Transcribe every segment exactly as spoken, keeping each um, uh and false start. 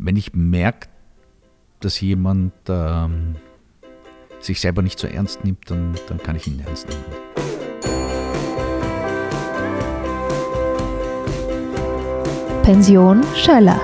wenn ich merke, dass jemand ähm, sich selber nicht so ernst nimmt, dann, dann kann ich ihn ernst nehmen. Pension Schöller.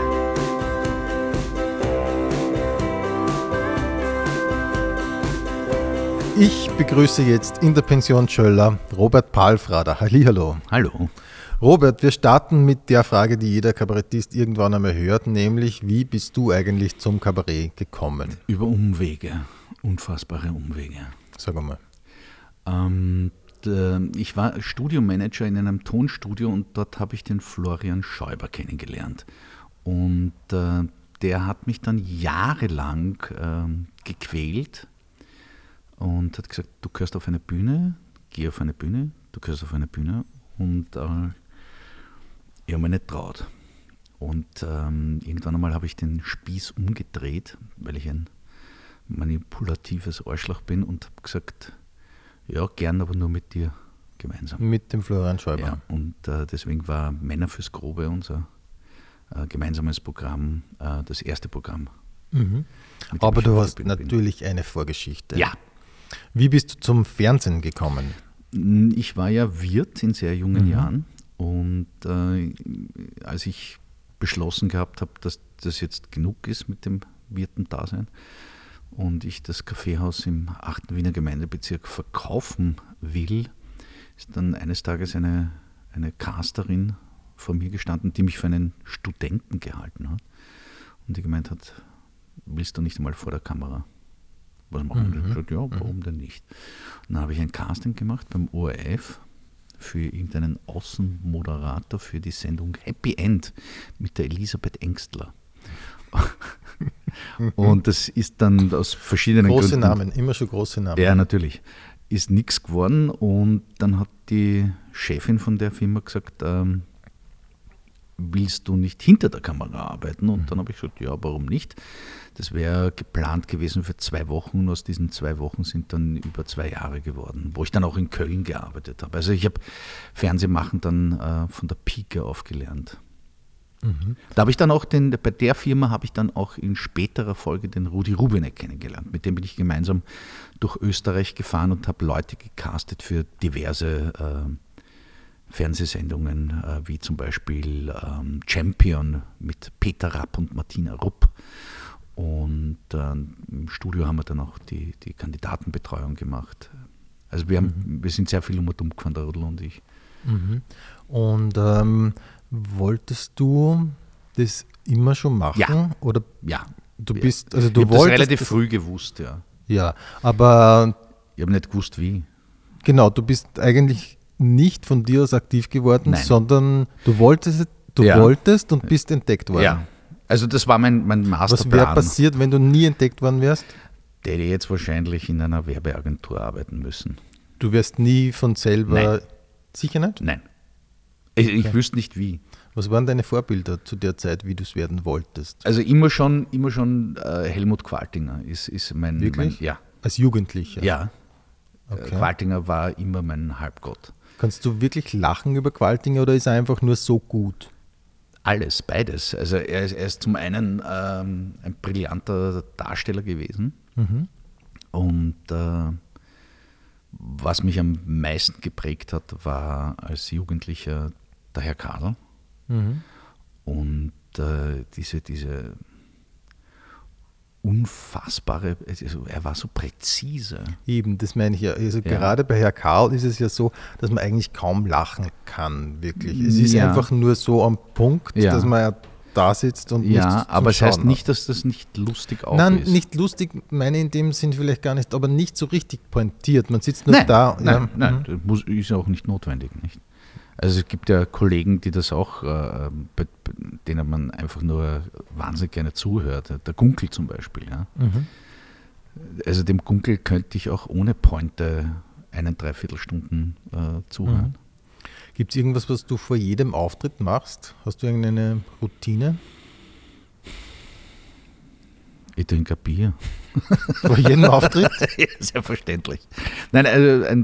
Ich begrüße jetzt in der Pension Schöller Robert Palfrader. Hallihallo. Hallo. Robert, wir starten mit der Frage, die jeder Kabarettist irgendwann einmal hört, nämlich, wie bist du eigentlich zum Kabarett gekommen? Über Umwege, unfassbare Umwege. Sag mal. Ähm, der, ich war Studiomanager in einem Tonstudio und dort habe ich den Florian Schäuber kennengelernt. Und äh, der hat mich dann jahrelang äh, gequält und hat gesagt, du gehörst auf eine Bühne, geh auf eine Bühne, du gehörst auf eine Bühne. Und äh, ich habe mich nicht traut. Und ähm, irgendwann einmal habe ich den Spieß umgedreht, weil ich ein manipulatives Arschloch bin und habe gesagt, ja, gern, aber nur mit dir gemeinsam. Mit dem Florian Schäuber. Ja, und äh, deswegen war Männer fürs Grobe unser äh, gemeinsames Programm, äh, das erste Programm. Mhm. Aber du hast natürlich bin. eine Vorgeschichte. Ja. Wie bist du zum Fernsehen gekommen? Ich war ja Wirt in sehr jungen mhm. Jahren und äh, als ich beschlossen gehabt habe, dass das jetzt genug ist mit dem Wirtendasein und ich das Kaffeehaus im achten Wiener Gemeindebezirk verkaufen will, ist dann eines Tages eine, eine Casterin vor mir gestanden, die mich für einen Studenten gehalten hat und die gemeint hat, willst du nicht einmal vor der Kamera was machen? Mhm. Ich habe gesagt, ja, warum mhm. denn nicht? Und dann habe ich ein Casting gemacht beim O R F für irgendeinen Außenmoderator für die Sendung Happy End mit der Elisabeth Engstler. Und das ist dann aus verschiedenen große Gründen... Große Namen, immer schon große Namen. Ja, natürlich. Ist nichts geworden und dann hat die Chefin von der Firma gesagt, ähm, willst du nicht hinter der Kamera arbeiten? Und mhm. dann habe ich gesagt, ja, warum nicht? Das wäre geplant gewesen für zwei Wochen und aus diesen zwei Wochen sind dann über zwei Jahre geworden, wo ich dann auch in Köln gearbeitet habe. Also ich habe Fernsehmachen dann äh, von der Pike auf gelernt. Mhm. Da habe ich dann auch den, bei der Firma habe ich dann auch in späterer Folge den Rudi Rubinek kennengelernt. Mit dem bin ich gemeinsam durch Österreich gefahren und habe Leute gecastet für diverse äh, Fernsehsendungen, äh, wie zum Beispiel ähm, Champion mit Peter Rapp und Martina Rupp. Und äh, im Studio haben wir dann auch die, die Kandidatenbetreuung gemacht. Also wir, haben, mhm. wir sind sehr viel um und um gefahren, der Rudel und ich. Mhm. Und ähm, wolltest du das immer schon machen? Ja. Oder ja. Du bist, also du ich habe das relativ das, früh gewusst, ja. Ja, aber... Ich habe nicht gewusst, wie. Genau, du bist eigentlich nicht von dir aus aktiv geworden, Nein. sondern du wolltest, du ja. wolltest und bist entdeckt worden. Ja. Also das war mein, mein Masterplan. Was wäre passiert, wenn du nie entdeckt worden wärst? Der hätte jetzt wahrscheinlich in einer Werbeagentur arbeiten müssen. Du wärst nie von selber... Nein. Sicher nicht? Nein. Ich, ich Okay. wüsste nicht wie. Was waren deine Vorbilder zu der Zeit, wie du es werden wolltest? Also immer schon, immer schon äh, Helmut Qualtinger ist, ist mein... Wirklich? Mein, ja. Als Jugendlicher? Ja. Okay. Qualtinger war immer mein Halbgott. Kannst du wirklich lachen über Qualtinger oder ist er einfach nur so gut? Alles, beides. Also er ist, er ist zum einen ähm, ein brillanter Darsteller gewesen Mhm. und äh, was mich am meisten geprägt hat, war als Jugendlicher der Herr Kadel Mhm. und äh, diese, diese unfassbare, also er war so präzise. Eben, das meine ich ja. Also Ja. gerade bei Herr Karl ist es ja so, dass man eigentlich kaum lachen kann, wirklich. Es ist Ja. einfach nur so am Punkt, Ja. dass man ja da sitzt und Ja, nichts zum aber es heißt Schauen nicht, dass das nicht lustig auch Nein, ist. nicht lustig, meine in dem Sinn vielleicht gar nicht, aber nicht so richtig pointiert. Man sitzt nur Nein, da. nein, ja. nein, Mhm. das muss, ist auch nicht notwendig. Nicht? Also es gibt ja Kollegen, die das auch, äh, bei, bei denen man einfach nur wahnsinnig gerne zuhört. Der Gunkel zum Beispiel. Ja? Mhm. Also dem Gunkel könnte ich auch ohne Pointe einen Dreiviertelstunden äh, zuhören. Mhm. Gibt es irgendwas, was du vor jedem Auftritt machst? Hast du irgendeine Routine? Ich trinke ein Bier. Vor jedem Auftritt? Ja, selbstverständlich. Nein, also, ein,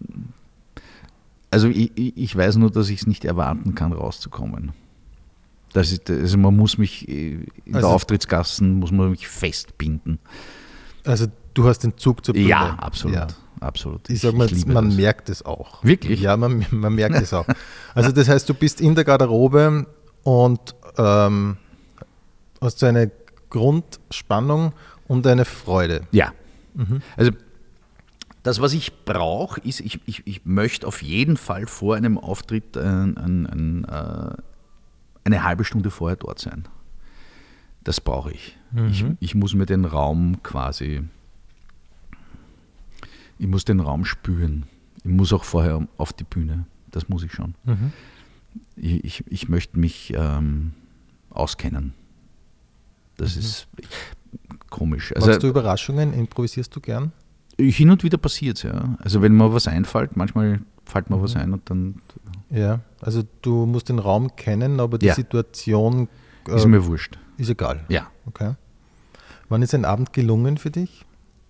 also ich, ich weiß nur, dass ich es nicht erwarten kann, rauszukommen. Das ist, also man muss mich in der Also- Auftrittsgassen muss man mich festbinden. Also du hast den Zug zur Bühne. Ja, absolut. Ja. absolut. Ich sage mal, liebe man das. merkt es auch. Wirklich? Ja, man, man merkt es auch. Also das heißt, du bist in der Garderobe und ähm, hast so eine Grundspannung und eine Freude. Ja. Mhm. Also das, was ich brauche, ist, ich, ich, ich möchte auf jeden Fall vor einem Auftritt ein, ein, ein, äh, eine halbe Stunde vorher dort sein. Das brauche ich. Mhm. ich. Ich muss mir den Raum quasi, ich muss den Raum spüren. Ich muss auch vorher auf die Bühne. Das muss ich schon. Mhm. Ich, ich, ich möchte mich ähm, auskennen. Das Mhm. ist komisch. Machst Also, du Überraschungen? Improvisierst du gern? hin und wieder passiert es, ja. Also wenn mir was einfällt, manchmal fällt mir Mhm. was ein und dann Ja, also du musst den Raum kennen, aber die Ja. Situation äh, ist mir wurscht. ist egal. Ja. Okay. Wann ist ein Abend gelungen für dich?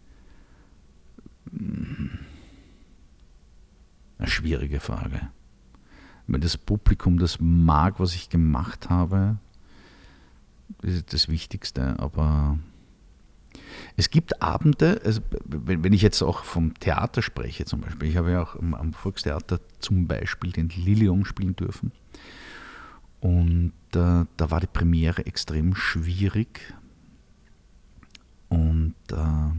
Eine schwierige Frage. Wenn das Publikum das mag, was ich gemacht habe, ist das Wichtigste. Aber es gibt Abende, also wenn, wenn ich jetzt auch vom Theater spreche zum Beispiel, ich habe ja auch am, am Volkstheater zum Beispiel den Lilium spielen dürfen. Und äh, da war die Premiere extrem schwierig. Und äh,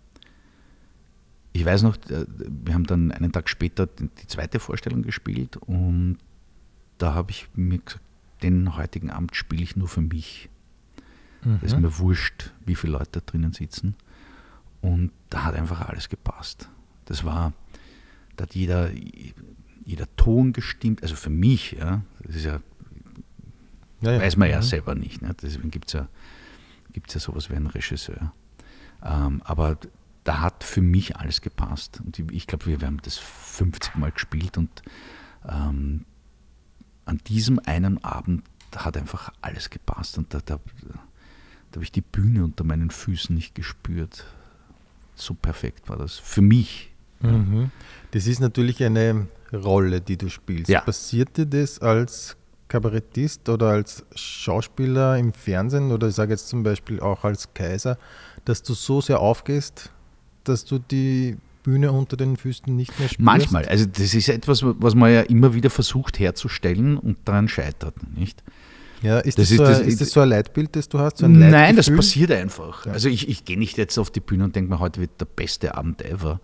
ich weiß noch, äh, wir haben dann einen Tag später die, die zweite Vorstellung gespielt und da habe ich mir gesagt, den heutigen Abend spiele ich nur für mich. Mhm. Das ist mir wurscht, wie viele Leute da drinnen sitzen. Und da hat einfach alles gepasst. Das war, da hat jeder, jeder Ton gestimmt, also für mich, ja, das ist ja, Ja, ja. weiß man ja Mhm. selber nicht. Ne? Deswegen gibt es ja, gibt's ja sowas wie einen Regisseur. Ähm, aber da hat für mich alles gepasst. Und ich, ich glaube, wir, wir haben das fünfzig Mal gespielt und ähm, an diesem einen Abend hat einfach alles gepasst. Und da, da, da habe ich die Bühne unter meinen Füßen nicht gespürt. So perfekt war das. Für mich. Mhm. Das ist natürlich eine Rolle, die du spielst. Ja. Passiert dir das als Kabarettist oder als Schauspieler im Fernsehen oder ich sage jetzt zum Beispiel auch als Kaiser, dass du so sehr aufgehst, dass du die Bühne unter den Füßen nicht mehr spürst? Manchmal. Also das ist etwas, was man ja immer wieder versucht herzustellen und daran scheitert. Nicht? Ja, ist Das das, ist- so, das ein, ist- ist das so ein Leitbild, das du hast? So ein Nein, das Leitgefühl? passiert einfach. Ja. Also ich, ich gehe nicht jetzt auf die Bühne und denke mir, heute wird der beste Abend ever.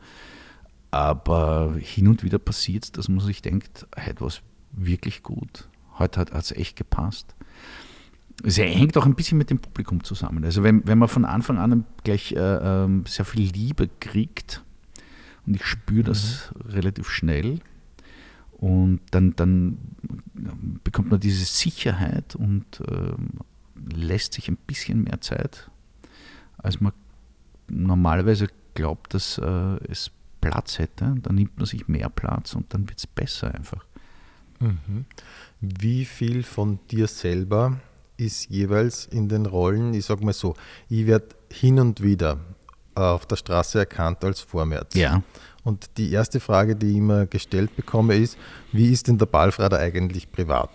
Aber hin und wieder passiert es, dass man sich denkt, heute war es wirklich gut. Heute hat es echt gepasst. Es hängt auch ein bisschen mit dem Publikum zusammen. Also wenn, wenn man von Anfang an gleich äh, ähm, sehr viel Liebe kriegt, und ich spüre das Mhm. relativ schnell, und dann, dann bekommt man diese Sicherheit und ähm, lässt sich ein bisschen mehr Zeit, als man normalerweise glaubt, dass äh, es Platz hätte. Dann nimmt man sich mehr Platz und dann wird es besser einfach. Mhm. Wie viel von dir selber ist jeweils in den Rollen, ich sage mal so, ich werde hin und wieder auf der Straße erkannt als Vormärz. Ja. Und die erste Frage, die ich immer gestellt bekomme, ist, wie ist denn der Ballfrader eigentlich privat?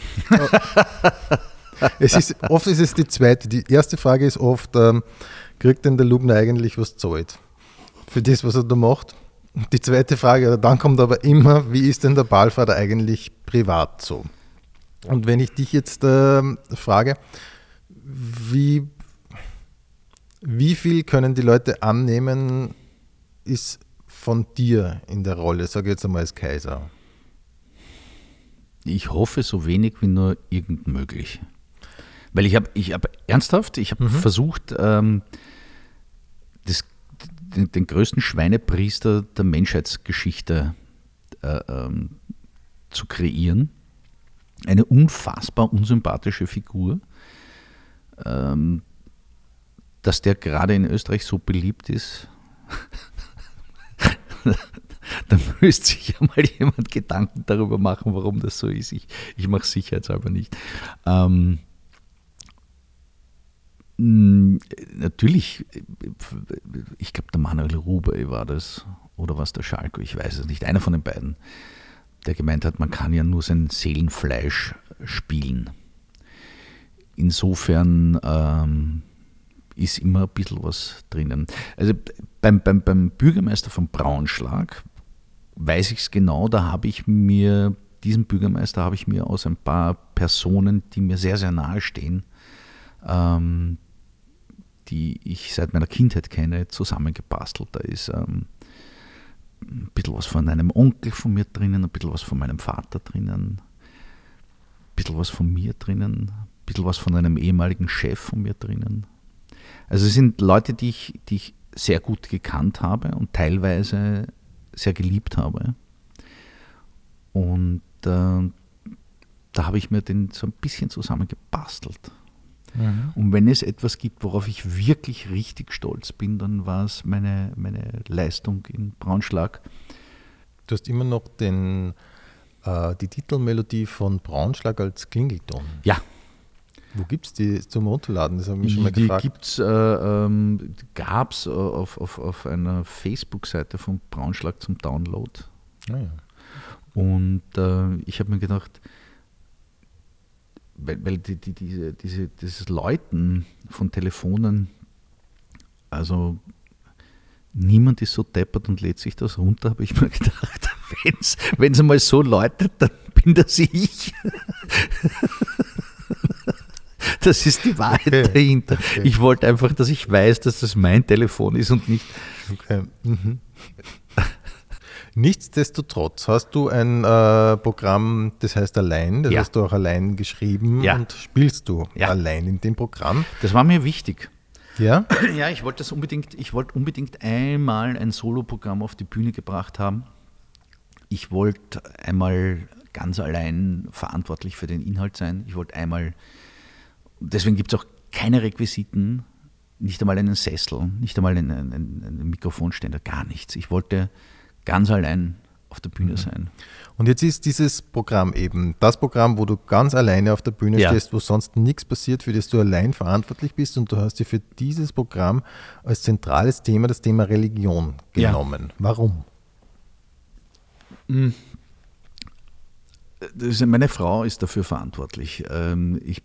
es ist, oft ist es die zweite. Die erste Frage ist oft, ähm, kriegt denn der Lugner eigentlich was zahlt für das, was er da macht? Und die zweite Frage, dann kommt aber immer, wie ist denn der Ballfrader eigentlich privat so? Und wenn ich dich jetzt ähm, frage, wie, wie viel können die Irgend annehmen, ist von dir in der Rolle, sage ich jetzt einmal als Kaiser? Ich hoffe, so wenig wie nur irgend möglich. Weil ich habe ich hab ernsthaft, ich habe Mhm. versucht, ähm, das, den, den größten Schweinepriester der Menschheitsgeschichte äh, ähm, zu kreieren. Eine unfassbar unsympathische Figur. Ähm, dass der gerade in Österreich so beliebt ist, dann müsste sich ja mal jemand Gedanken darüber machen, warum das so ist. Ich, ich mache es sicherheitshalber nicht. Ähm, mh, natürlich, ich glaube, der Manuel Rubey war das, oder was der Schalko, ich weiß es nicht, einer von den beiden, der gemeint hat, man kann ja nur sein Seelenfleisch spielen. insofern ähm, ist immer ein bisschen was drinnen. Also beim, beim, beim Bürgermeister von Braunschlag weiß ich es genau, da habe ich mir, diesen Bürgermeister habe ich mir aus ein paar Personen, die mir sehr, sehr nahe stehen, ähm, die ich seit meiner Kindheit kenne, zusammengebastelt. Da ist ähm, ein bisschen was von einem Onkel von mir drinnen, ein bisschen was von meinem Vater drinnen, ein bisschen was von mir drinnen, ein bisschen was von einem ehemaligen Chef von mir drinnen. Also es sind Leute, die ich, die ich sehr gut gekannt habe und teilweise sehr geliebt habe. Und äh, da habe ich mir den so ein bisschen zusammengebastelt. Mhm. Und wenn es etwas gibt, worauf ich wirklich richtig stolz bin, dann war es meine, meine Leistung in Braunschlag. Du hast immer noch den, äh, die Titelmelodie von Braunschlag als Klingelton. Ja. Wo gibt es die zum Runterladen? Das habe ich mich schon mal die gefragt. Gibt's, äh, ähm, gab es auf, auf, auf einer Facebook-Seite von Braunschlag zum Download. Ah, ja. Und äh, ich habe mir gedacht, weil, weil die, die, diese, diese, dieses Läuten von Telefonen, also niemand ist so deppert und lädt sich das runter, habe ich mir gedacht, wenn es einmal so läutet, dann bin das ich. Das ist die Wahrheit okay. dahinter. Okay. Ich wollte einfach, dass ich weiß, dass das mein Telefon ist und nicht... Okay. Mhm. Nichtsdestotrotz hast du ein äh, Programm, das heißt Allein, das ja. hast du auch allein geschrieben ja. und spielst du ja. allein in dem Programm. Das war mir wichtig. Ja? Ja, ich wollte das unbedingt, ich wollte unbedingt einmal ein Soloprogramm auf die Bühne gebracht haben. Ich wollte einmal ganz allein verantwortlich für den Inhalt sein. Ich wollte einmal, deswegen gibt es auch keine Requisiten, nicht einmal einen Sessel, nicht einmal einen, einen, einen Mikrofonständer, gar nichts. Ich wollte ganz allein auf der Bühne sein. Und jetzt ist dieses Programm eben das Programm, wo du ganz alleine auf der Bühne ja. stehst, wo sonst nichts passiert, für das du allein verantwortlich bist, und du hast dir für dieses Programm als zentrales Thema das Thema Religion genommen. Ja. Warum? Das ist, meine Frau ist dafür verantwortlich. Ich,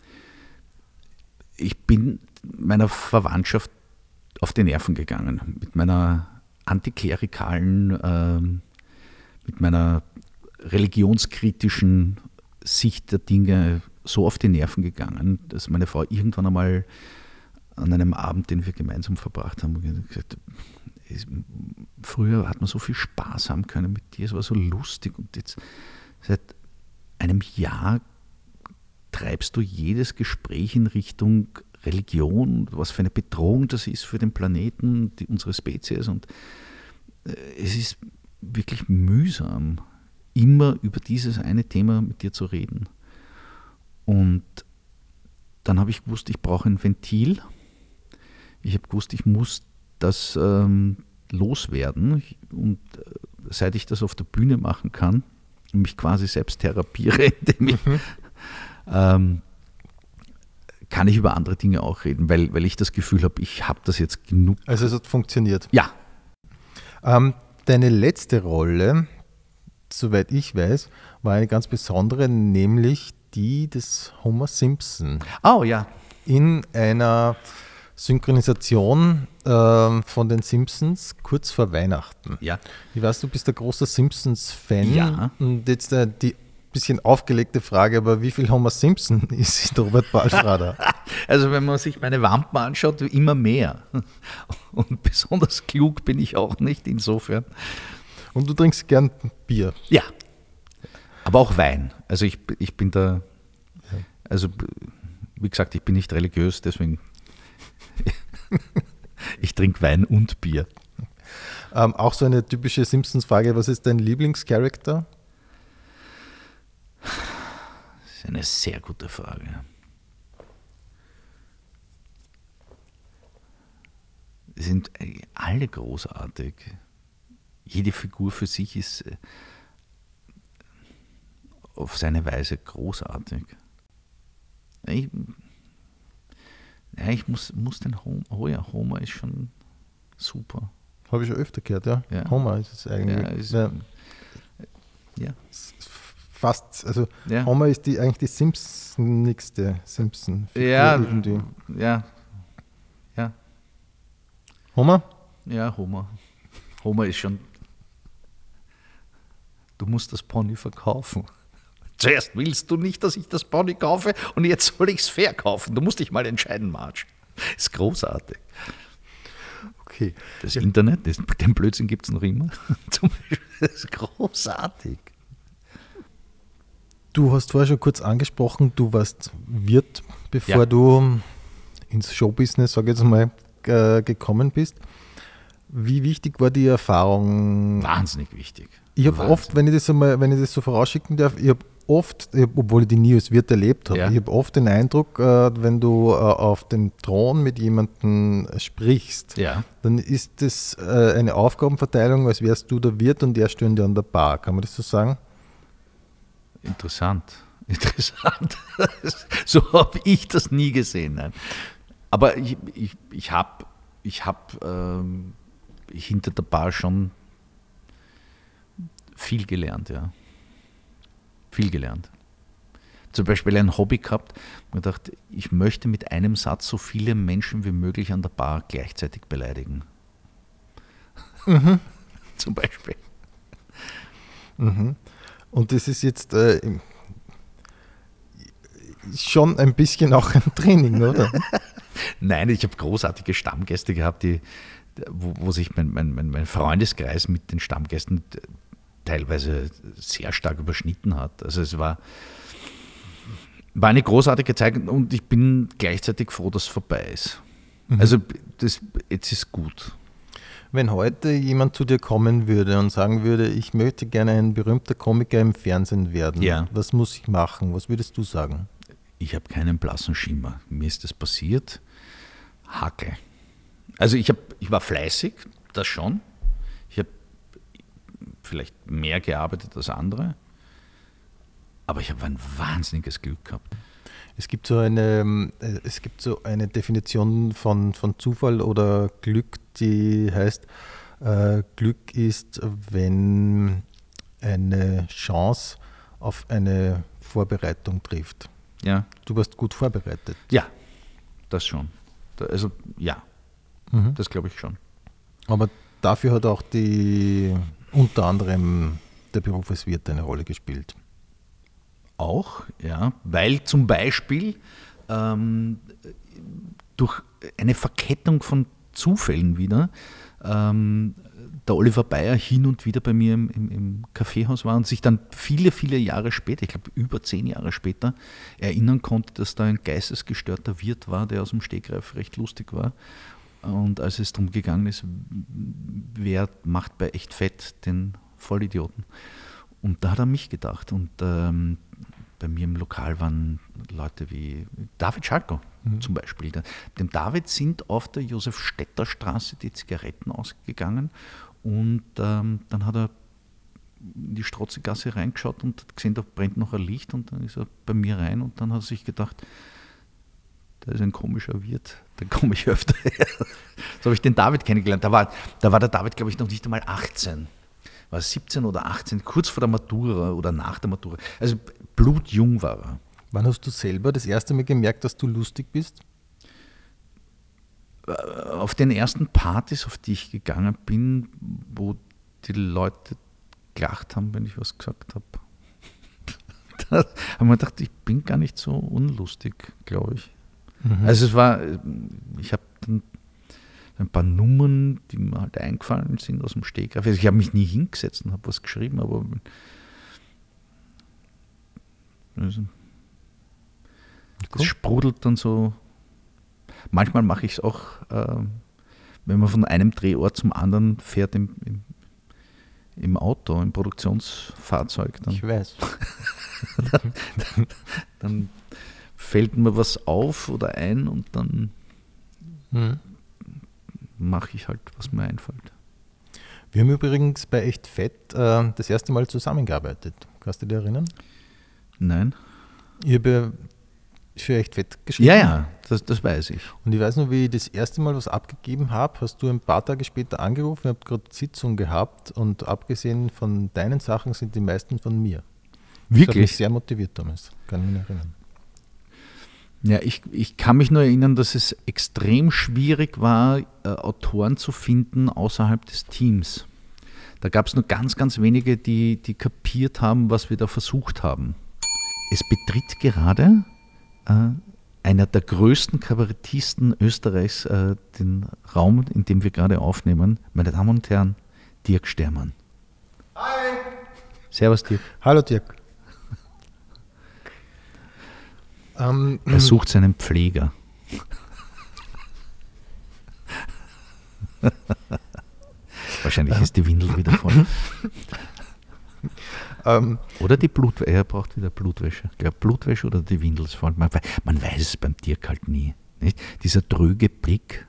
ich bin meiner Verwandtschaft auf die Nerven gegangen mit meiner antiklerikalen, ähm, mit meiner religionskritischen Sicht der Dinge so auf die Nerven gegangen, dass meine Frau irgendwann einmal an einem Abend, den wir gemeinsam verbracht haben, gesagt hat, früher hat man so viel Spaß haben können mit dir, es war so lustig, und jetzt seit einem Jahr treibst du jedes Gespräch in Richtung Religion, was für eine Bedrohung das ist für den Planeten, die, unsere Spezies, und äh, es ist wirklich mühsam, immer über dieses eine Thema mit dir zu reden. Und dann habe ich gewusst, ich brauche ein Ventil. Ich habe gewusst, ich muss das ähm, loswerden, und äh, seit ich das auf der Bühne machen kann und mich quasi selbst therapiere, indem ich mhm. ähm, kann ich über andere Dinge auch reden, weil, weil ich das Gefühl habe, ich habe das jetzt genug. Also es hat funktioniert? Ja. Ähm, deine letzte Rolle, soweit ich weiß, war eine ganz besondere, nämlich die des Homer Simpson. Oh ja. In einer Synchronisation äh, von den Simpsons kurz vor Weihnachten. Ja. Ich weiß, du bist ein großer Simpsons-Fan. Ja. Und jetzt äh, die bisschen aufgelegte Frage, aber wie viel Homer Simpson ist Robert Balfrader? Also wenn man sich meine Wampen anschaut, immer mehr. Und besonders klug bin ich auch nicht, insofern. Und du trinkst gern Bier? Ja, aber auch Wein. Also ich, ich bin da, also wie gesagt, ich bin nicht religiös, deswegen ich trinke Wein und Bier. Ähm, auch so eine typische Simpsons-Frage, was ist dein Lieblingscharakter? Das ist eine sehr gute Frage. Sie sind alle großartig. Jede Figur für sich ist auf seine Weise großartig. Ich, ja, ich muss, muss den Homer, oh ja, Homer ist schon super. Habe ich schon öfter gehört, ja. ja. Homer ist es eigentlich. Ja, ist, ja. ja. fast, also Ja. Homer ist die, eigentlich die Simpsonigste Simpson. Ja, irgendwie. ja, ja, Homer? ja, Homer. Homer ist schon. Du musst das Pony verkaufen. Zuerst willst du nicht, dass ich das Pony kaufe und jetzt soll ich es verkaufen. Du musst dich mal entscheiden, Marge. Das ist großartig. Okay. Das Internet, das, den Blödsinn gibt es noch immer. Zum Beispiel, das ist großartig. Du hast vorher schon kurz angesprochen, du warst Wirt, bevor Ja. du ins Showbusiness, sage ich jetzt mal, äh, gekommen bist. Wie wichtig war die Erfahrung? Wahnsinnig wichtig. Ich habe Wahnsinn. oft, wenn ich das einmal, wenn ich das so vorausschicken darf, ich habe oft, ich hab, obwohl ich die nie als Wirt erlebt habe, Ja. ich habe oft den Eindruck, äh, wenn du äh, auf dem Thron mit jemandem sprichst, Ja, dann ist das äh, eine Aufgabenverteilung, als wärst du der Wirt und er stünde an der Bar. Kann man das so sagen? interessant. Interessant. So habe ich das nie gesehen. Nein. Aber ich, ich, ich habe ich hab, ähm, hinter der Bar schon viel gelernt, ja. Viel gelernt. Zum Beispiel ein Hobby gehabt und gedacht, ich möchte mit einem Satz so viele Menschen wie möglich an der Bar gleichzeitig beleidigen. Zum Beispiel. Mhm. Und das ist jetzt äh, im- schon ein bisschen auch ein Training, oder? Nein, ich habe großartige Stammgäste gehabt, die, wo, wo sich mein, mein, mein mein Freundeskreis mit den Stammgästen teilweise sehr stark überschnitten hat. Also es war, war eine großartige Zeit und ich bin gleichzeitig froh, dass es vorbei ist. Also das, jetzt ist gut. Wenn heute jemand zu dir kommen würde und sagen würde, ich möchte gerne ein berühmter Komiker im Fernsehen werden, Ja. was muss ich machen? Was würdest du sagen? Ich habe keinen blassen Schimmer. Mir ist das passiert. Hacke. Also ich, hab, ich war fleißig, das schon. Ich habe vielleicht mehr gearbeitet als andere. Aber ich habe ein wahnsinniges Glück gehabt. Es gibt so eine, ähm, äh, es gibt so eine Definition von, von Zufall oder Glück, die heißt, äh, Glück ist, wenn eine Chance auf eine Vorbereitung trifft. Ja, Du warst gut vorbereitet. ja, das schon. Da, also ja, Mhm. das glaube ich schon. Aber dafür hat auch die unter anderem der Beruf als Wirt eine Rolle gespielt. Auch, ja, weil zum Beispiel ähm, durch eine Verkettung von Zufällen wieder ähm, der Oliver Bayer hin und wieder bei mir im, im, im Kaffeehaus war und sich dann viele, viele Jahre später, ich glaube über zehn Jahre später, erinnern konnte, dass da ein geistesgestörter Wirt war, der aus dem Stegreif recht lustig war. Und als es darum gegangen ist, wer macht bei Echt Fett den Vollidioten? Und da hat er mich gedacht. Und ähm, bei mir im Lokal waren Leute wie David Schalko zum Beispiel. Dem David sind auf der Josef-Stetter-Straße die Zigaretten ausgegangen und ähm, dann hat er in die Strotzegasse reingeschaut und hat gesehen, da brennt noch ein Licht und dann ist er bei mir rein und dann hat er sich gedacht, da ist ein komischer Wirt, da komme ich öfter her. So habe ich den David kennengelernt. Da war, da war der David, glaube ich, noch nicht einmal achtzehn. War siebzehn oder achtzehn, kurz vor der Matura oder nach der Matura. Also blutjung war er. Wann hast du selber das erste Mal gemerkt, dass du lustig bist? Auf den ersten Partys, auf die ich gegangen bin, wo die Leute gelacht haben, wenn ich was gesagt habe. Da haben wir gedacht, ich bin gar nicht so unlustig, glaube ich. Mhm. Also es war, ich habe dann ein paar Nummern, die mir halt eingefallen sind aus dem Stegreif. Also ich habe mich nie hingesetzt und habe was geschrieben, aber also, das Cool. sprudelt dann so. Manchmal mache ich es auch, äh, wenn man von einem Drehort zum anderen fährt im, im, im Auto, im Produktionsfahrzeug. Dann, Ich weiß. dann fällt mir was auf oder ein und dann Mhm. mache ich halt, was mir einfällt. Wir haben übrigens bei Echt Fett äh, das erste Mal zusammengearbeitet. Kannst du dich erinnern? Nein? Ich habe ja für Echt Fett geschrieben. Ja, ja, das, das weiß ich. Und ich weiß noch, wie ich das erste Mal was abgegeben habe, hast du ein paar Tage später angerufen, ihr habt gerade Sitzung gehabt und abgesehen von deinen Sachen sind die meisten von mir. Das hat mich Wirklich? sehr motiviert damals, kann ich mich erinnern. Ja, ich, ich kann mich nur erinnern, dass es extrem schwierig war, äh, Autoren zu finden außerhalb des Teams. Da gab es nur ganz, ganz wenige, die, die kapiert haben, was wir da versucht haben. Es betritt gerade äh, einer der größten Kabarettisten Österreichs äh, den Raum, in dem wir gerade aufnehmen. Meine Damen und Herren, Dirk Stermann. Hi! Servus, Dirk. Hallo Dirk. ähm, Er sucht seinen Pfleger. Wahrscheinlich ist die Windel wieder voll. ähm, Oder die Blutwäsche. Er braucht wieder Blutwäsche. Ich glaube, Blutwäsche oder die Windel ist voll. Man, man weiß es beim Dirk halt nie. Nicht? Dieser tröge Blick.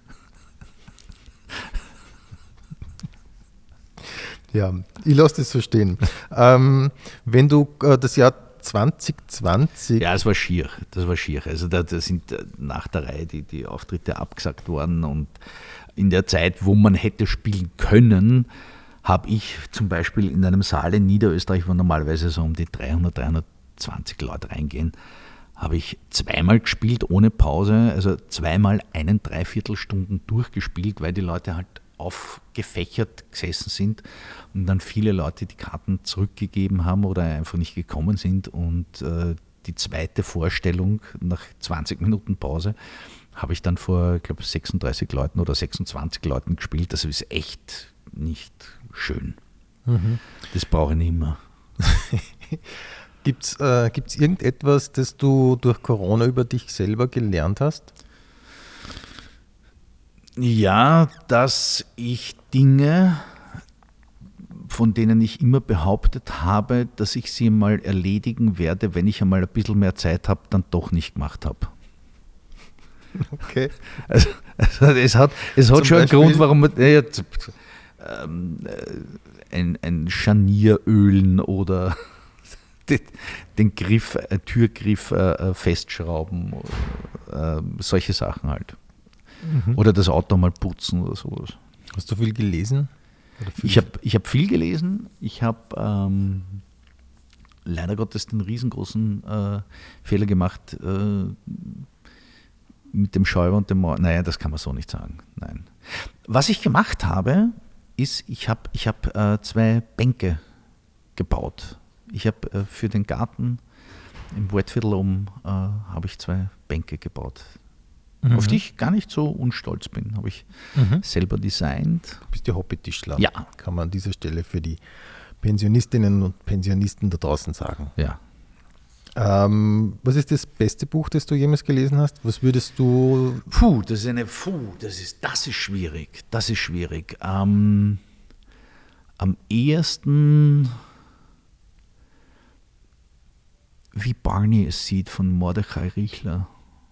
ja, ich lasse das so stehen. ähm, wenn du äh, das Jahr zwanzig zwanzig. Ja, es war schier. Das war schier. Also da, da sind äh, nach der Reihe die, die Auftritte abgesagt worden und in der Zeit, wo man hätte spielen können, habe ich zum Beispiel in einem Saal in Niederösterreich, wo normalerweise so um die dreihundert, dreihundertzwanzig Leute reingehen, habe ich zweimal gespielt ohne Pause, also zweimal einen Dreiviertelstunden durchgespielt, weil die Leute halt aufgefächert gesessen sind und dann viele Leute die Karten zurückgegeben haben oder einfach nicht gekommen sind und äh, die zweite Vorstellung nach zwanzig Minuten Pause habe ich dann vor, ich glaube, sechsunddreißig Leuten oder sechsundzwanzig Leuten gespielt. Das ist echt nicht schön. Mhm. Das brauche ich nicht mehr. Gibt es äh, gibt's irgendetwas, das du durch Corona über dich selber gelernt hast? Ja, dass ich Dinge, von denen ich immer behauptet habe, dass ich sie mal erledigen werde, wenn ich einmal ein bisschen mehr Zeit habe, dann doch nicht gemacht habe. Okay. Also, also es hat, es hat Zum schon einen Beispiel? Grund, warum man äh, ähm, äh, ein, ein Scharnier ölen oder den, den Griff, äh, Türgriff äh, festschrauben, äh, solche Sachen halt. Mhm. Oder das Auto mal putzen oder sowas. Hast du viel gelesen? Oder viel Ich habe ich hab viel gelesen. Ich habe ähm, leider Gottes den riesengroßen äh, Fehler gemacht äh, mit dem Schäuber und dem Mauer. Naja, das kann man so nicht sagen. Nein. Was ich gemacht habe, ist, ich habe ich hab, äh, zwei Bänke gebaut. Ich habe äh, für den Garten im Waldviertel oben äh, habe ich zwei Bänke gebaut, Mhm. auf die ich gar nicht so unstolz bin. Habe ich Mhm. selber designt. Du bist ja Hobbytischler. Ja. Kann man an dieser Stelle für die Pensionistinnen und Pensionisten da draußen sagen. Ja. Ähm, was ist das beste Buch, das du jemals gelesen hast? Was würdest du... Puh, das ist eine, puh, das ist, das ist schwierig. Das ist schwierig. Ähm, am ehesten, wie Barney es sieht, von Mordechai Riechler.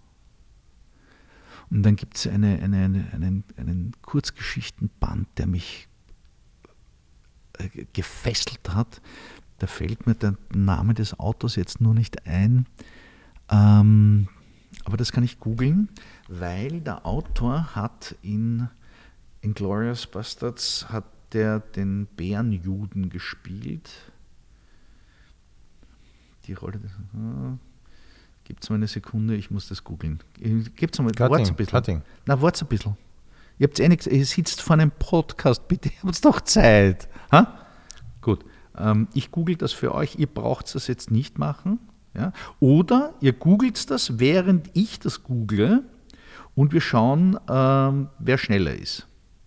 Und dann gibt es eine, eine, eine, einen, einen Kurzgeschichtenband, der mich äh, gefesselt hat. Da fällt mir der Name des Autors jetzt nur nicht ein. Ähm, aber das kann ich googeln, weil der Autor hat in Inglourious Basterds hat der den Bärenjuden gespielt. Die Rolle des... Äh, Gibt es mal eine Sekunde, ich muss das googeln. Gibt es mal, wart's ein bisschen. Cutting. Na, wart's ein bisschen. Ihr habt eh nichts, ihr sitzt vor einem Podcast, bitte, ihr habt doch Zeit. Ha? Gut, ähm, ich google das für euch, ihr braucht das jetzt nicht machen. Ja? Oder ihr googelt das, während ich das google und wir schauen, ähm, wer schneller ist.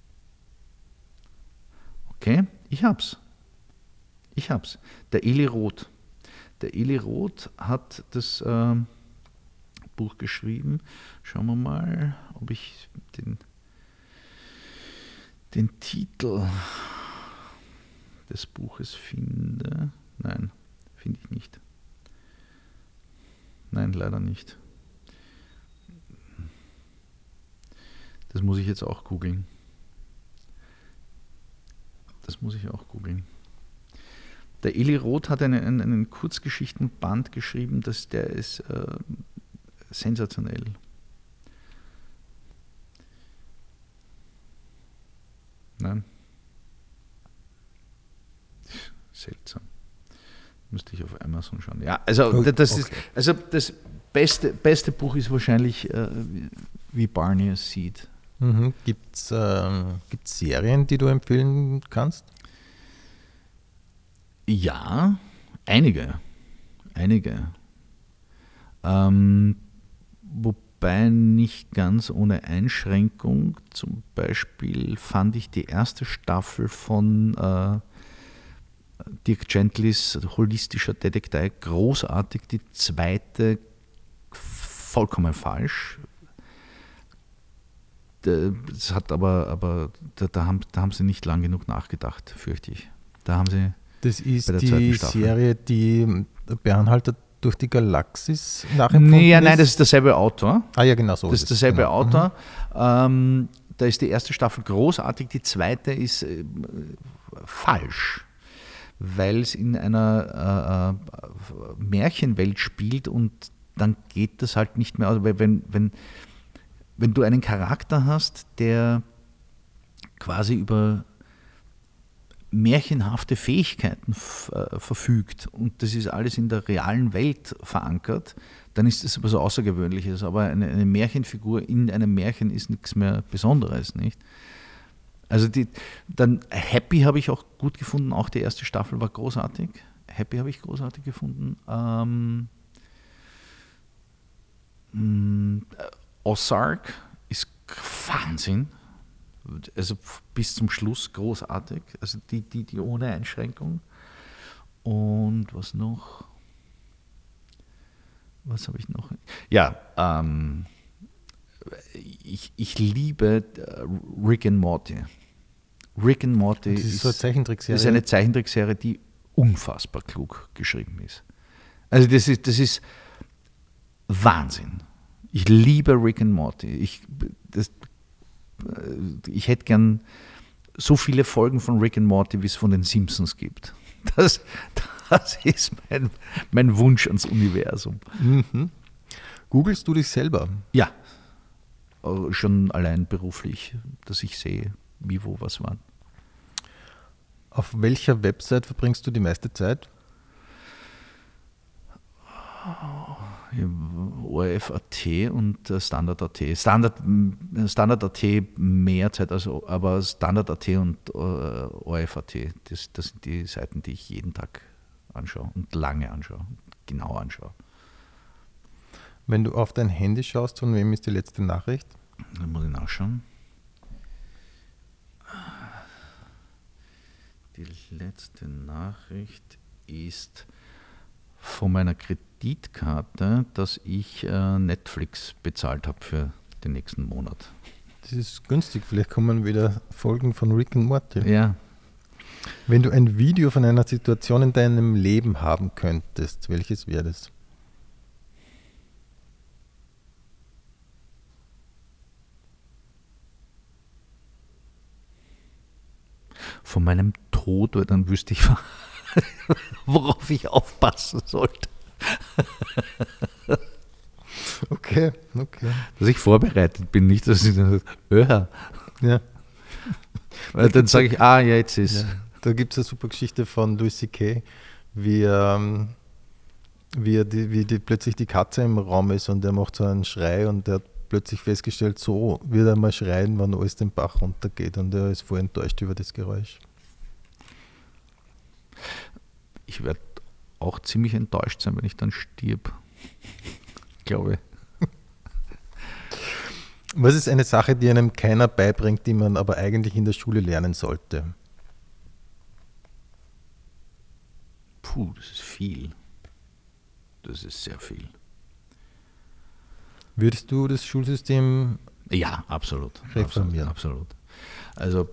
Okay, ich hab's. Ich hab's. Der Eli Roth. Der Eli Roth hat das ähm, Buch geschrieben. Schauen wir mal, ob ich den, den Titel des Buches finde. Nein, finde ich nicht. Nein, leider nicht. Das muss ich jetzt auch googeln. Das muss ich auch googeln. Der Eli Roth hat einen, einen, einen Kurzgeschichtenband geschrieben, das, der ist äh, sensationell. Nein. Seltsam. müsste ich auf Amazon schauen. Ja, also Okay. das ist, also das beste, beste Buch ist wahrscheinlich äh, wie Barney es sieht. Mhm. Gibt es ähm, gibt's Serien, die du empfehlen kannst? Ja, einige. Einige. Ähm, wobei nicht ganz ohne Einschränkung. Zum Beispiel fand ich die erste Staffel von äh, Dirk Gentlys holistischer Detektei großartig, die zweite vollkommen falsch. Das hat aber, aber da, da, haben, da haben sie nicht lang genug nachgedacht, fürchte ich. Da haben sie Das ist bei der zweiten die Staffel. Serie, die Bernhalter durch die Galaxis nachempfunden Nee, ja, nein, ist? das ist derselbe Autor. Ah ja, genau so. Das ist derselbe genau. Autor. Mhm. Ähm, da ist die erste Staffel großartig, die zweite ist äh, falsch, weil es in einer äh, Märchenwelt spielt und dann geht das halt nicht mehr aus. Weil wenn, wenn, wenn du einen Charakter hast, der quasi über märchenhafte Fähigkeiten f- äh, verfügt und das ist alles in der realen Welt verankert, dann ist das was Außergewöhnliches. Aber eine, eine Märchenfigur in einem Märchen ist nichts mehr Besonderes, nicht? Also die, dann Happy habe ich auch gut gefunden, auch die erste Staffel war großartig. Happy habe ich großartig gefunden. Ähm, mh, Ozark ist Wahnsinn. Also bis zum Schluss großartig. Also die, die, die ohne Einschränkung. Und was noch? Was habe ich noch? Ja, ähm, ich, ich liebe Rick and Morty. Rick and Morty das ist, ist, so eine Zeichentrickserie. ist eine Zeichentrickserie, die unfassbar klug geschrieben ist. Also das ist, das ist Wahnsinn. Ich liebe Rick and Morty. Ich, das, ich hätte gern so viele Folgen von Rick and Morty, wie es von den Simpsons gibt. Das, das ist mein, mein Wunsch ans Universum. Mhm. Googlest du dich selber? Ja, schon allein beruflich, dass ich sehe, wie, wo, was, wann. Auf welcher Website verbringst du die meiste Zeit? O R F Punkt A T und Standard Punkt A T. Standard, Standard Punkt A T mehr Zeit, also, aber Standard Punkt A T und O R F Punkt A T, das, das sind die Seiten, die ich jeden Tag anschaue und lange anschaue, genau anschaue. Wenn du auf dein Handy schaust, von wem ist die letzte Nachricht? Dann muss ich nachschauen. Die letzte Nachricht ist von meiner Kreditkarte, dass ich äh, Netflix bezahlt habe für den nächsten Monat. Das ist günstig, vielleicht kommen wieder Folgen von Rick and Morty. Ja. Wenn du ein Video von einer Situation in deinem Leben haben könntest, welches wäre das? Von meinem Tod, weil dann wüsste ich, worauf ich aufpassen sollte. Okay, okay. Dass ich vorbereitet bin, nicht, dass ich dann sage, Ja. Weil dann sage ich, ah, ja, jetzt ist. Ja. Da gibt es eine super Geschichte von Louis C K, wie, ähm, wie, er die, wie die, plötzlich die Katze im Raum ist und er macht so einen Schrei und er hat plötzlich festgestellt, so wird er mal schreien, wenn alles den Bach runtergeht und er ist voll enttäuscht über das Geräusch. Ich werde auch ziemlich enttäuscht sein, wenn ich dann stirb. Glaube. Was ist eine Sache, die einem keiner beibringt, die man aber eigentlich in der Schule lernen sollte? Puh, das ist viel. Das ist sehr viel. Würdest du das Schulsystem Ja, absolut. reformieren? Absolut. absolut. Also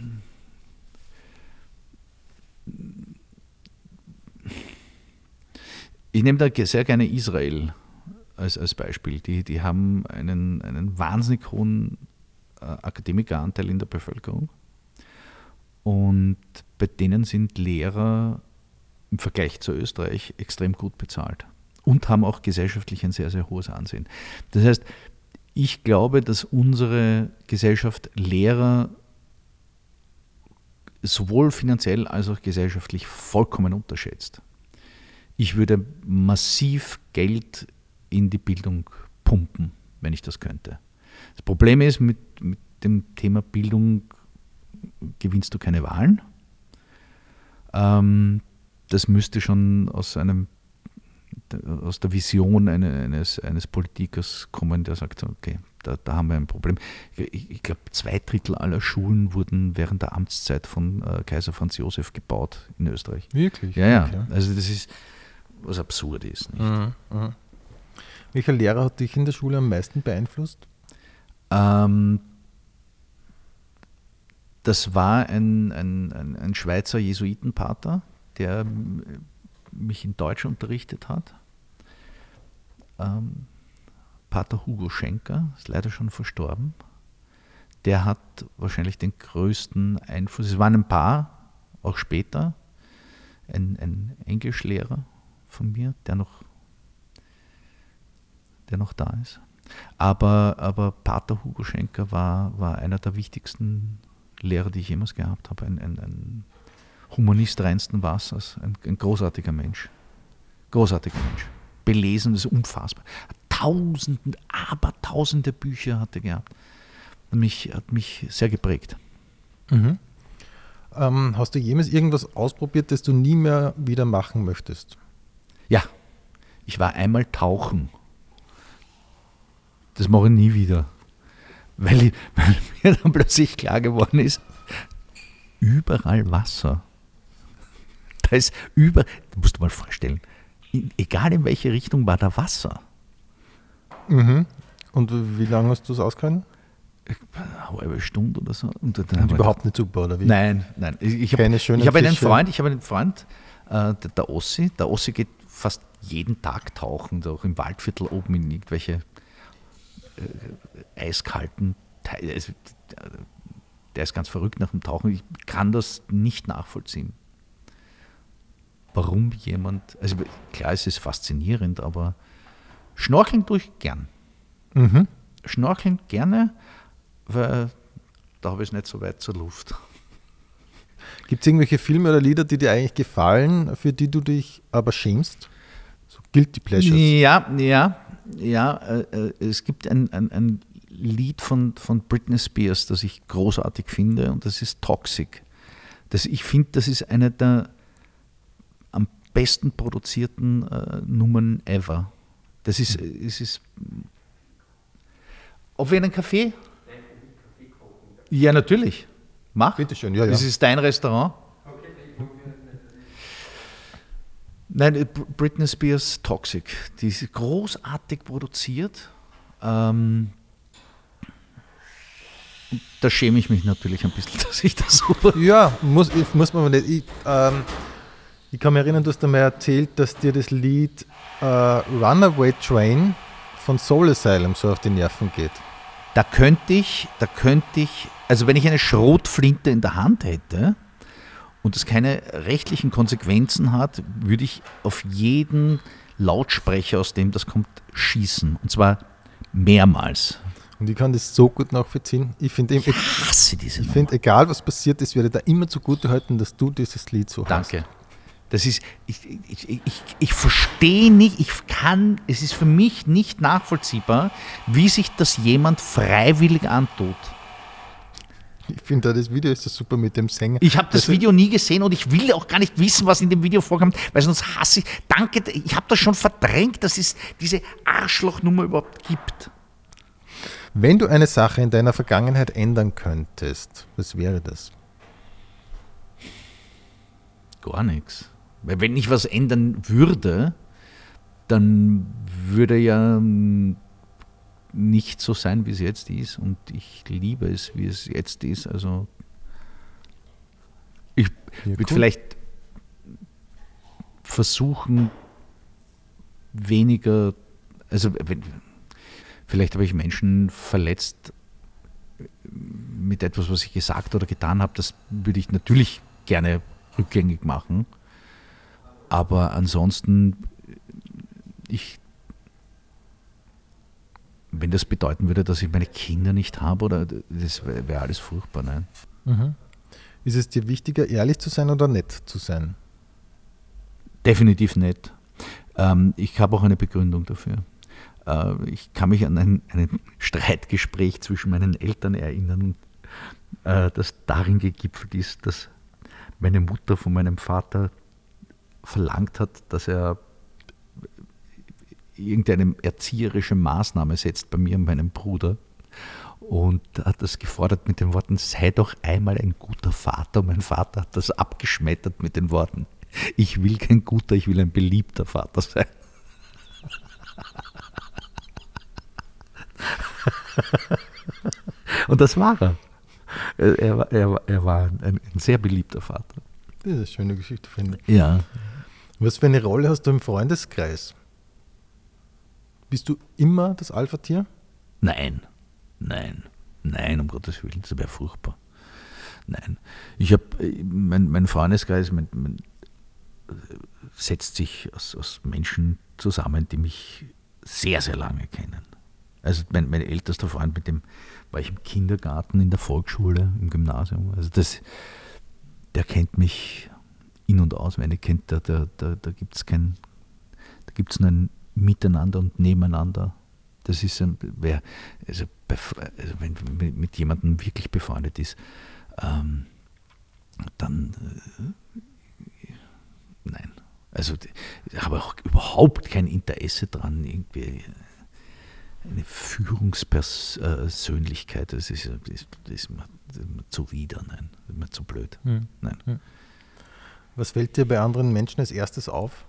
ich nehme da sehr gerne Israel als, als Beispiel. Die, die haben einen, einen wahnsinnig hohen äh, Akademikeranteil in der Bevölkerung und bei denen sind Lehrer im Vergleich zu Österreich extrem gut bezahlt und haben auch gesellschaftlich ein sehr, sehr hohes Ansehen. Das heißt, ich glaube, dass unsere Gesellschaft Lehrer sowohl finanziell als auch gesellschaftlich vollkommen unterschätzt. Ich würde massiv Geld in die Bildung pumpen, wenn ich das könnte. Das Problem ist, mit, mit dem Thema Bildung gewinnst du keine Wahlen. Ähm, das müsste schon aus einem aus der Vision eines, eines Politikers kommen, der sagt, okay, da, da haben wir ein Problem. Ich, ich glaube, zwei Drittel aller Schulen wurden während der Amtszeit von äh, Kaiser Franz Josef gebaut in Österreich. Wirklich? Ja, ja. Okay. Also das ist, was absurd ist. Nicht? Mhm, mh. Welcher Lehrer hat dich in der Schule am meisten beeinflusst? Ähm, das war ein, ein, ein, ein Schweizer Jesuitenpater, der mich in Deutsch unterrichtet hat. Ähm, Pater Hugo Schenker, ist leider schon verstorben. Der hat wahrscheinlich den größten Einfluss. Es waren ein paar, auch später. Ein, ein Englischlehrer von mir, der noch, der noch da ist. Aber, aber Pater Hugo Schenker war, war einer der wichtigsten Lehrer, die ich jemals gehabt habe. Ein, ein, ein Humanist reinsten Wassers, ein, ein großartiger Mensch. Großartiger Mensch. Belesen, das ist unfassbar. Tausende, aber tausende Bücher hat er gehabt. Hat mich, hat mich sehr geprägt. Mhm. Ähm, hast du jemals irgendwas ausprobiert, das du nie mehr wieder machen möchtest? Ja, ich war einmal tauchen. Das mache ich nie wieder. Weil, ich, weil mir dann plötzlich klar geworden ist, überall Wasser. Da ist über, das musst du mal vorstellen, egal in welche Richtung war da Wasser. Mhm. Und wie lange hast du es ausgehalten? Eine halbe Stunde oder so. Und dann Und überhaupt nicht super, oder wie? Nein, nein. Ich, ich habe Keine schönen hab einen Fische. Freund, ich habe einen Freund, äh, der, der Ossi. Der Ossi geht fast jeden Tag tauchen, auch im Waldviertel oben in irgendwelche äh, eiskalten Teile. Also, der ist ganz verrückt nach dem Tauchen. Ich kann das nicht nachvollziehen. Warum jemand, also klar, es ist faszinierend, aber schnorcheln tue ich gern. Mhm. Schnorcheln gerne, weil da habe ich es nicht so weit zur Luft. Gibt es irgendwelche Filme oder Lieder, die dir eigentlich gefallen, für die du dich aber schämst? So Guilty Pleasures. Ja, ja, ja. Äh, es gibt ein, ein, ein Lied von, von Britney Spears, das ich großartig finde, und das ist Toxic. Das, ich finde, das ist eine der am besten produzierten äh, Nummern ever. Das ist, mhm. es ist. Ob wir einen Kaffee? Ja, natürlich. Mach. Bitte schön, ja, ja. Das ist dein Restaurant. Nein, Britney Spears Toxic. Die ist großartig produziert. Ähm, da schäme ich mich natürlich ein bisschen, dass ich das so. Ja, muss, muss man aber nicht. Ich, ähm, ich kann mich erinnern, du hast einmal erzählt, dass dir das Lied äh, Runaway Train von Soul Asylum so auf die Nerven geht. Da könnte ich, da könnte ich, also wenn ich eine Schrotflinte in der Hand hätte und es keine rechtlichen Konsequenzen hat, würde ich auf jeden Lautsprecher, aus dem das kommt, schießen. Und zwar mehrmals. Und ich kann das so gut nachvollziehen. Ich finde, ich hasse diese ich finde, egal was passiert ist, werde da immer zugute halten, dass du dieses Lied so hast. Danke. Das ist, ich, ich, ich, ich verstehe nicht, ich kann, es ist für mich nicht nachvollziehbar, wie sich das jemand freiwillig antut. Ich finde, das Video ist so super mit dem Sänger. Ich habe das, das Video nie gesehen und ich will auch gar nicht wissen, was in dem Video vorkommt, weil sonst hasse ich. Danke, ich habe das schon verdrängt, dass es diese Arschlochnummer überhaupt gibt. Wenn du eine Sache in deiner Vergangenheit ändern könntest, was wäre das? Gar nichts. Weil wenn ich was ändern würde, dann würde ja nicht so sein, wie es jetzt ist. Und ich liebe es, wie es jetzt ist. Also ich ja, würde cool. vielleicht versuchen, weniger, also wenn, vielleicht habe ich Menschen verletzt mit etwas, was ich gesagt oder getan habe. Das würde ich natürlich gerne rückgängig machen. Aber ansonsten, ich, wenn das bedeuten würde, dass ich meine Kinder nicht habe, oder das wäre wär alles furchtbar. Nein. Mhm. Ist es dir wichtiger, ehrlich zu sein oder nett zu sein? Definitiv nett. Ähm, ich habe auch eine Begründung dafür. Äh, ich kann mich an ein, ein Streitgespräch zwischen meinen Eltern erinnern, äh, das darin gegipfelt ist, dass meine Mutter von meinem Vater verlangt hat, dass er irgendeine erzieherische Maßnahme setzt bei mir und meinem Bruder. Und hat das gefordert mit den Worten, sei doch einmal ein guter Vater. Und mein Vater hat das abgeschmettert mit den Worten, ich will kein guter, ich will ein beliebter Vater sein. Und das war er. Er, war- er, war- er war ein, ein sehr beliebter Vater. Das ist eine schöne Geschichte, finde ich. Ja. Was für eine Rolle hast du im Freundeskreis? Bist du immer das Alpha-Tier? Nein, nein, nein, um Gottes Willen, das wäre furchtbar. Nein. Ich habe, mein, mein Freundeskreis mein, mein, setzt sich aus, aus Menschen zusammen, die mich sehr, sehr lange kennen. Also mein, mein ältester Freund, mit dem war ich im Kindergarten, in der Volksschule, im Gymnasium. Also das, der kennt mich in- und auswendig, kennt, da, da, da, da gibt es kein, da gibt es nur ein Miteinander und Nebeneinander. Das ist ein, wer, also, bei, also wenn man mit jemandem wirklich befreundet ist, ähm, dann äh, nein. Also ich habe auch überhaupt kein Interesse dran, irgendwie eine Führungspersönlichkeit, das ist, das ist, das ist, mir, das ist mir zuwider, nein, das ist mir zu blöd. Hm. Nein. Hm. Was fällt dir bei anderen Menschen als erstes auf?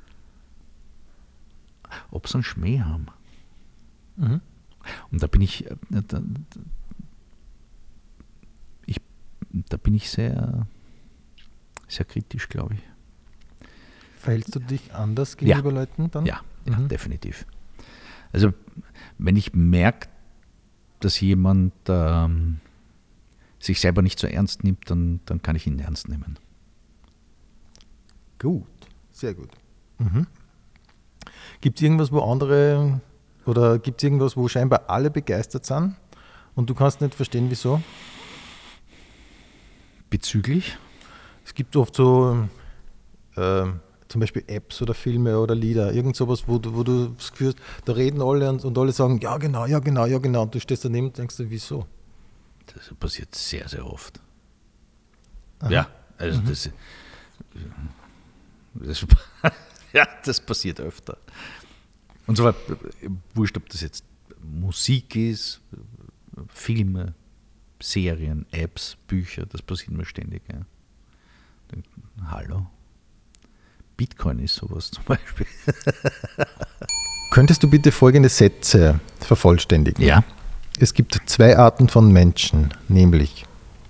Ob sie einen Schmäh haben. Mhm. Und da bin ich, äh, da, ich, da bin ich sehr, sehr kritisch, glaube ich. Verhältst du dich anders gegenüber Ja. Leuten dann? Ja, ja, Mhm. definitiv. Also wenn ich merke, dass jemand ähm, sich selber nicht so ernst nimmt, dann, dann kann ich ihn ernst nehmen. Gut, sehr gut. Mhm. Gibt es irgendwas, wo andere, oder gibt es irgendwas, wo scheinbar alle begeistert sind und du kannst nicht verstehen, wieso? Bezüglich? Es gibt oft so äh, zum Beispiel Apps oder Filme oder Lieder, irgend sowas, wo du, wo du das Gefühl hast, da reden alle und, und alle sagen, ja genau, ja genau, ja genau, und du stehst daneben und denkst dir, wieso? Das passiert sehr, sehr oft. Aha. Ja, also das, das, ja, das passiert öfter. Und zwar, wurscht, ob das jetzt Musik ist, Filme, Serien, Apps, Bücher, das passiert mir ständig. Ja. Hallo? Bitcoin ist sowas zum Beispiel. Könntest du bitte folgende Sätze vervollständigen? Ja. Es gibt zwei Arten von Menschen, nämlich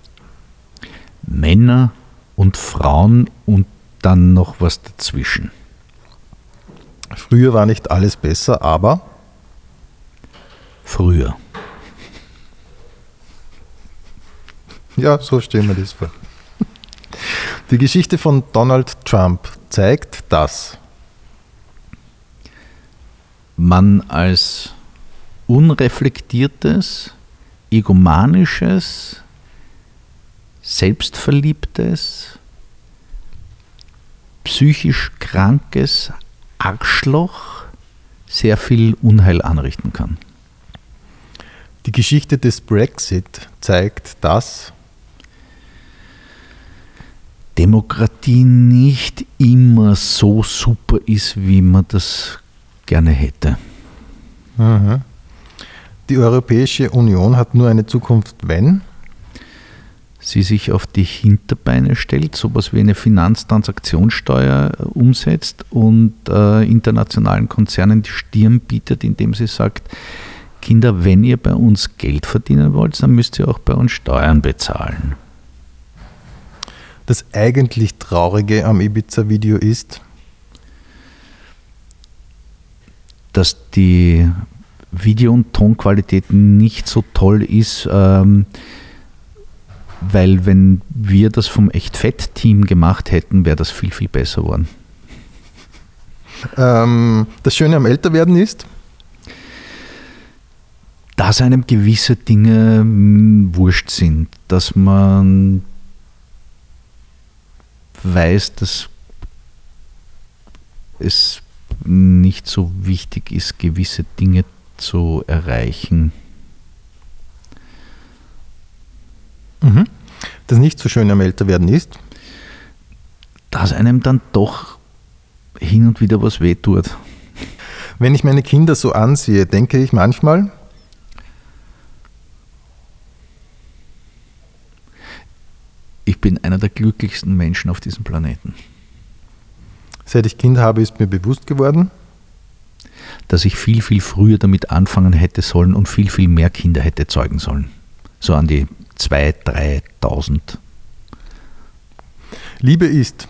Männer und Frauen und dann noch was dazwischen. früher war nicht alles besser, aber Früher. ja, so stellen wir das vor. Die Geschichte von Donald Trump zeigt, dass Man als unreflektiertes, egomanisches, selbstverliebtes, psychisch krankes Arschloch sehr viel Unheil anrichten kann. die Geschichte des Brexit zeigt, dass Demokratie nicht immer so super ist, wie man das gerne hätte. mhm. die Europäische Union hat nur eine Zukunft, wenn Sie sich auf die Hinterbeine stellt, sowas wie eine Finanztransaktionssteuer umsetzt und äh, internationalen Konzernen die Stirn bietet, indem sie sagt, Kinder, wenn ihr bei uns Geld verdienen wollt, dann müsst ihr auch bei uns Steuern bezahlen. das eigentlich Traurige am Ibiza-Video ist, Dass die Video- und Tonqualität nicht so toll ist, ähm, weil wenn wir das vom Echt-Fett-Team gemacht hätten, wäre das viel, viel besser geworden. ähm, das Schöne am Älterwerden ist, Dass einem gewisse Dinge mh, wurscht sind, dass man weiß, dass es nicht so wichtig ist, gewisse Dinge zu erreichen. Mhm. Das nicht so schön am Älterwerden ist? Dass einem dann doch hin und wieder was wehtut. Wenn ich meine Kinder so ansehe, denke ich manchmal, ich bin einer der glücklichsten Menschen auf diesem Planeten. Seit ich Kinder habe, ist mir bewusst geworden, dass ich viel, viel früher damit anfangen hätte sollen und viel, viel mehr Kinder hätte zeugen sollen. So an die zweitausend, dreitausend. Liebe ist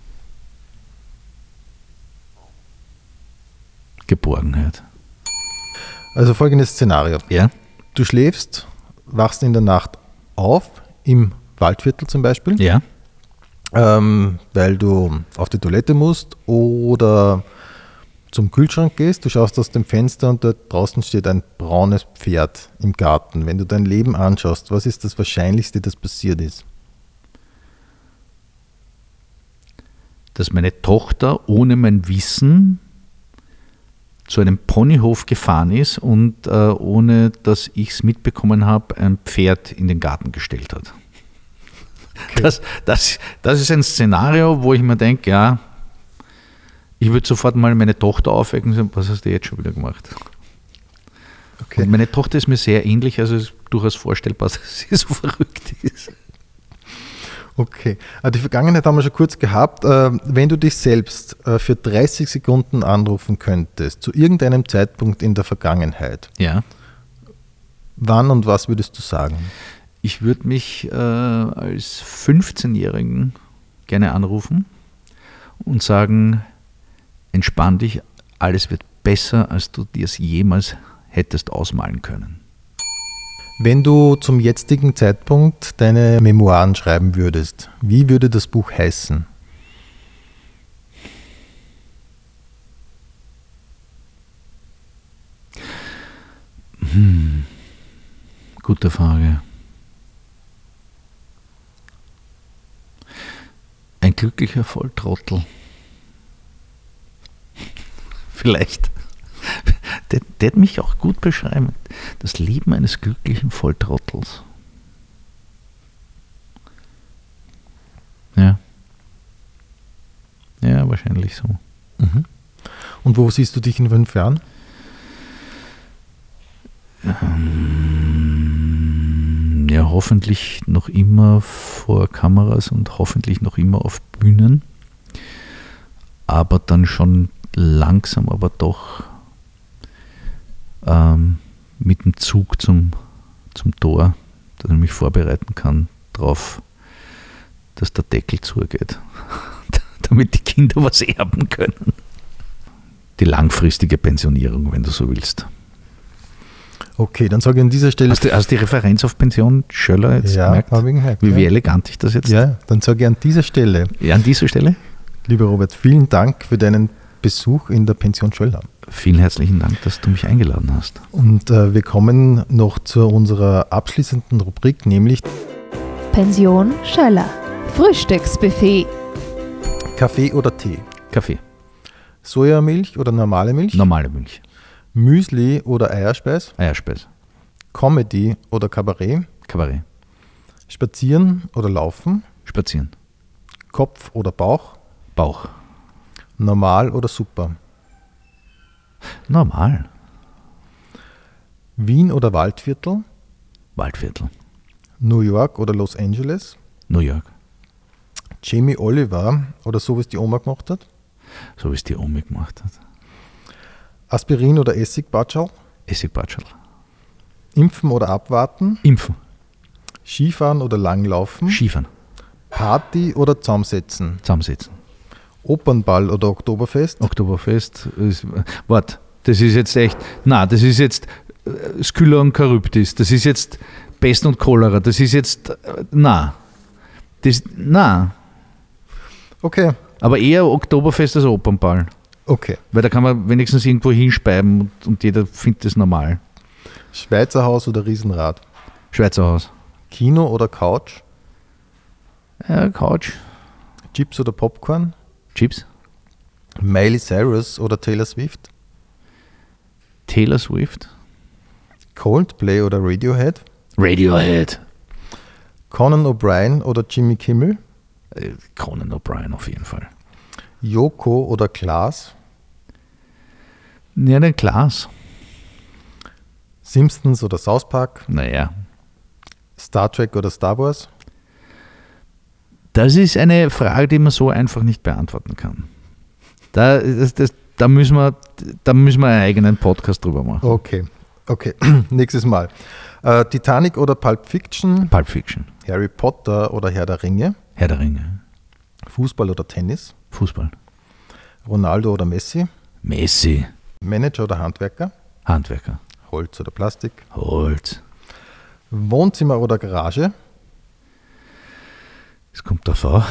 Geborgenheit. Also folgendes Szenario. Ja? Du schläfst, wachst in der Nacht auf, im Waldviertel zum Beispiel, Ja? ähm, weil du auf die Toilette musst oder zum Kühlschrank gehst, du schaust aus dem Fenster und dort draußen steht ein braunes Pferd im Garten. Wenn du dein Leben anschaust, was ist das Wahrscheinlichste, das passiert ist? Dass meine Tochter ohne mein Wissen zu einem Ponyhof gefahren ist und äh, ohne dass ich es mitbekommen habe, ein Pferd in den Garten gestellt hat. Okay. Das, das, das ist ein Szenario, wo ich mir denke, ja, ich würde sofort mal meine Tochter aufwecken und sagen, was hast du jetzt schon wieder gemacht? Okay. Und meine Tochter ist mir sehr ähnlich, also es ist durchaus vorstellbar, dass sie so verrückt ist. Okay, die Vergangenheit haben wir schon kurz gehabt. Wenn du dich selbst für dreißig Sekunden anrufen könntest, zu irgendeinem Zeitpunkt in der Vergangenheit, Ja. wann und was würdest du sagen? Ich würde mich äh, als fünfzehnjährigen gerne anrufen und sagen, entspann dich, alles wird besser, als du dir es jemals hättest ausmalen können. Wenn du zum jetzigen Zeitpunkt deine Memoiren schreiben würdest, wie würde das Buch heißen? Hm. Gute Frage. Ein glücklicher Volltrottel. Vielleicht. Der, der hat mich auch gut beschreiben. Das Leben eines glücklichen Volltrottels. Ja. Ja, wahrscheinlich so. Mhm. Und wo siehst du dich in fünf Jahren? Ähm, ja, hoffentlich noch immer vor Kameras und hoffentlich noch immer auf Bühnen. Aber dann schon langsam, aber doch ähm, mit dem Zug zum, zum Tor, dass ich mich vorbereiten kann darauf, dass der Deckel zugeht, damit die Kinder was erben können. Die langfristige Pensionierung, wenn du so willst. Okay, dann sage ich an dieser Stelle... Hast du, hast du die Referenz auf Pension Schöller jetzt ja, gemerkt? habe ich gemerkt. Wie, ja. wie elegant ich das jetzt... Ja, dann sage ich an dieser Stelle... Ja, an dieser Stelle? Lieber Robert, vielen Dank für deinen Besuch in der Pension Schöller. Vielen herzlichen Dank, dass du mich eingeladen hast. Und äh, wir kommen noch zu unserer abschließenden Rubrik, nämlich Pension Schöller. Frühstücksbuffet. Kaffee oder Tee? Kaffee. Sojamilch oder normale Milch? Normale Milch. Müsli oder Eierspeis? Eierspeis. Comedy oder Kabarett? Kabarett. Spazieren oder Laufen? Spazieren. Kopf oder Bauch? Bauch. Normal oder super? Normal. Wien oder Waldviertel? Waldviertel. New York oder Los Angeles? New York. Jamie Oliver oder so, wie es die Oma gemacht hat? So wie es die Omi gemacht hat. Aspirin oder Essigbatschal? Essigbatschal. Impfen oder abwarten? Impfen. Skifahren oder Langlaufen? Skifahren. Party oder zusammensetzen? Zusammensetzen. Opernball oder Oktoberfest? Oktoberfest. Ist, warte, das ist jetzt echt. Na, das ist jetzt äh, Skylla und Charybdis. Das ist jetzt Pest und Cholera. Das ist jetzt. Äh, na. Das, na. Okay. Aber eher Oktoberfest als Opernball. Okay. Weil da kann man wenigstens irgendwo hinspeiben und, und jeder findet das normal. Schweizer Haus oder Riesenrad? Schweizer Haus. Kino oder Couch? Ja, Couch. Chips oder Popcorn? Chips. Miley Cyrus oder Taylor Swift? Taylor Swift. Coldplay oder Radiohead? Radiohead. Conan O'Brien oder Jimmy Kimmel? Äh, Conan O'Brien auf jeden Fall. Yoko oder Klaas? Ja, der Klaas. Simpsons oder South Park? Naja. Star Trek oder Star Wars? Das ist eine Frage, die man so einfach nicht beantworten kann. Da, das, das, da, müssen, wir, da müssen wir einen eigenen Podcast drüber machen. Okay, okay. Nächstes Mal. Äh, Titanic oder Pulp Fiction? Pulp Fiction. Harry Potter oder Herr der Ringe? Herr der Ringe. Fußball oder Tennis? Fußball. Ronaldo oder Messi? Messi. Manager oder Handwerker? Handwerker. Holz oder Plastik? Holz. Wohnzimmer oder Garage? Es kommt davor.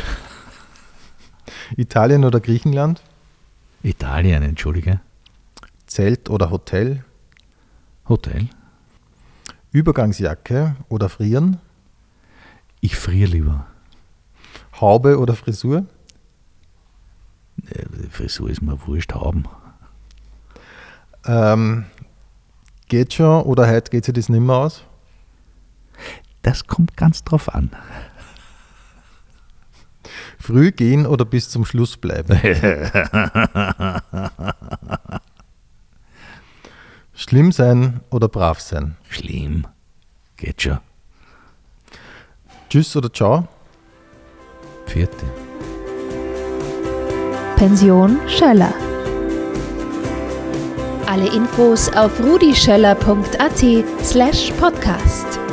Italien oder Griechenland? Italien, entschuldige. Zelt oder Hotel? Hotel. Übergangsjacke oder Frieren? Ich friere lieber. Haube oder Frisur? Die Frisur ist mir wurscht, haben. Ähm, geht schon oder heute geht sich das nicht mehr aus? Das kommt ganz drauf an. Früh gehen oder bis zum Schluss bleiben? Schlimm sein oder brav sein? Schlimm. Geht schon. Tschüss oder ciao? Vierte. Pension Schöller. Alle Infos auf rudischöller punkt at slash podcast.